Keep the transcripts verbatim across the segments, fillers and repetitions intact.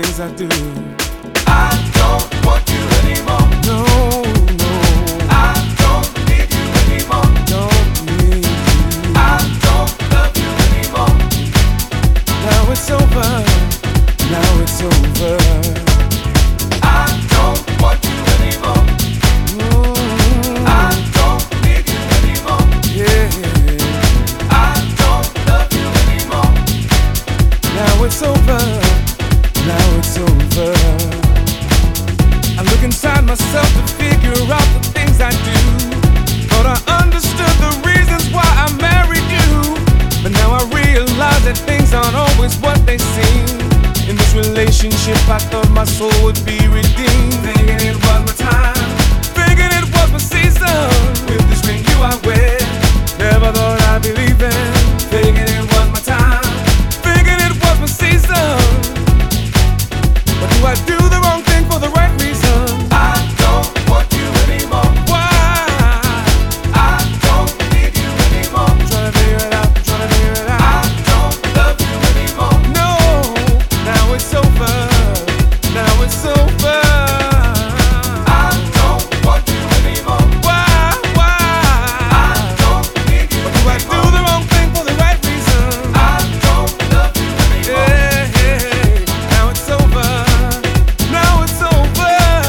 things I do. I don't want you anymore. No, no, I don't need you anymore. don't need you. I don't love you anymore. Now it's over, now it's over. I don't want you anymore. Mm, I don't need you anymore. yeah, I don't love you anymore. now it's over, now it's over. I look inside myself to figure out the things I do. Thought I understood the reasons why I married you, but now I realize that things aren't always what they seem. In this relationship I thought my soul would be redeemed. Thinking it was my time, thinking it was my season. With this ring you I wear, never thought I'd be leaving. Thinking it was my time, thinking it was my season. But do I do the wrong thing for the right reason? I don't want you anymore. Why? I don't need you anymore. I'm trying to figure it out, I'm trying to figure it I out. don't love you anymore. No, now it's over, now it's over. I don't want you anymore. Why, why? I don't need you Do I do anymore. the wrong thing for the right reason? I don't love you anymore. Yeah, yeah, now it's over, now it's over.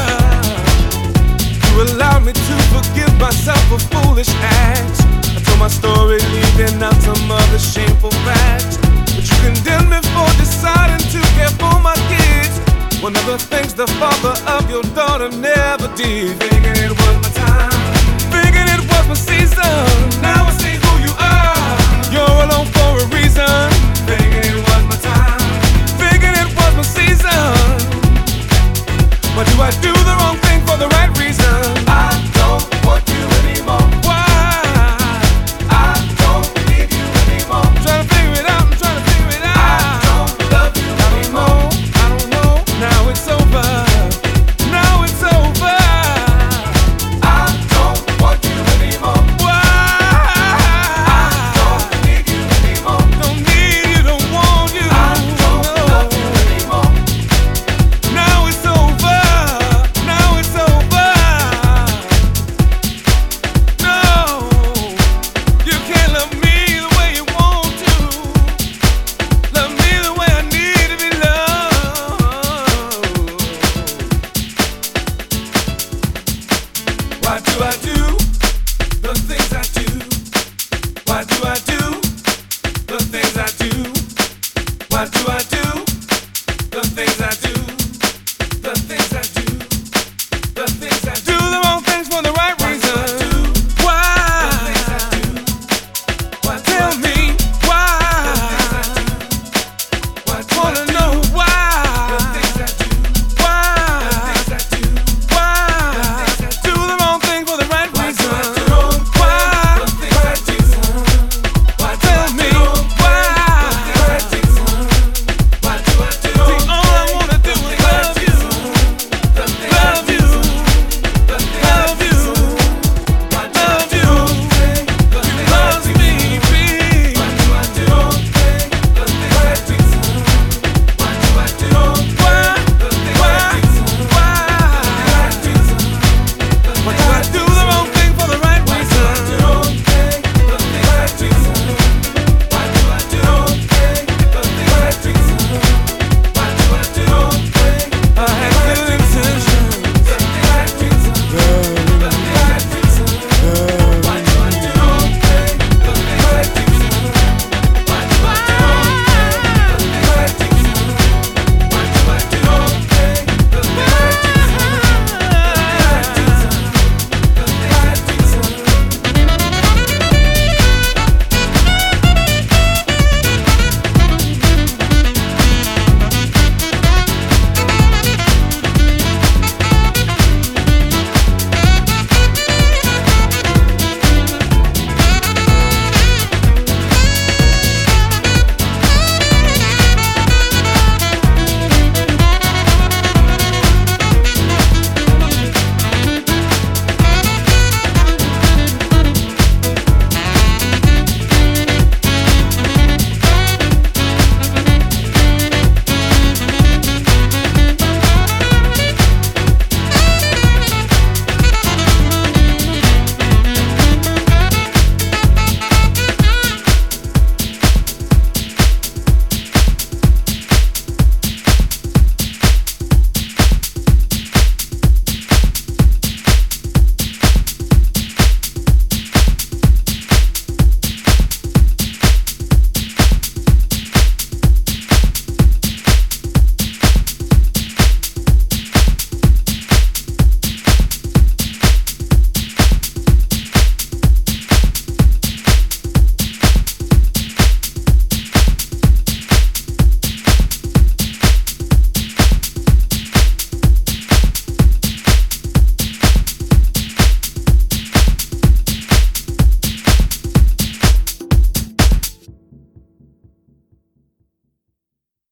You allowed me to forgive myself for foolish acts. I told my story, leaving out some other shameful facts. But you condemned me for deciding to care for my kids. One of the things the father of your daughter never did. Thinking it was my time, thinking it was my season. Now I see who you are, you're alone for a reason. Thinking it was my time, thinking it was my season. But do I do the wrong thing for the right reason? I don't want you anymore. Why? I don't need you anymore. I'm trying to figure it out, I'm trying to figure it I out. don't love you I don't anymore. know, I don't know. Now it's over, now it's over. I don't want you anymore. Why? I don't need you anymore. Don't need you, don't want you. I don't love you anymore. Now it's over, now it's over. No, you can't love me the way you want to. Love me the way I need to be loved. Why do I do the things I do? Why do I do the things I do? Why do I do the things I do? The things I do, the things I do. Do the wrong things for the right reason. Why? Tell me why. Wanna know